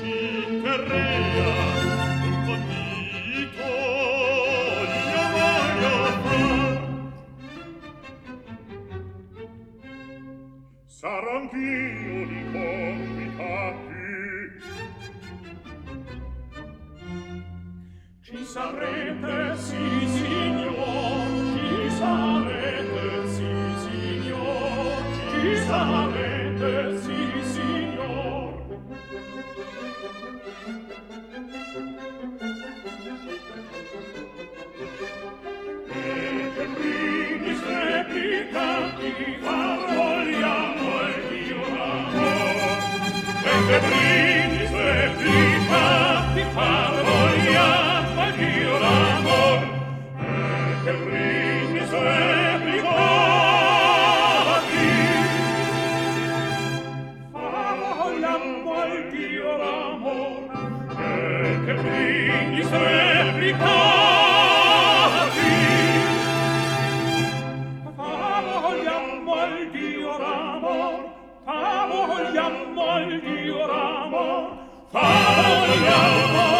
Sar'anch'io di convitati. Ci sarete, sì, signor, ci sarete, sì, signor, ci sarete, sì, signor. E che brindis replicanti far vogliamo il Dio d'amor. E che brindis replicanti far vogliamo il Dio d'amor. E che brindis replicanti far vogliamo il Dio d'amor. E che brindis replicanti vogliamo il Dio d'amor, vogliamo il Dio d'amor, vogliamo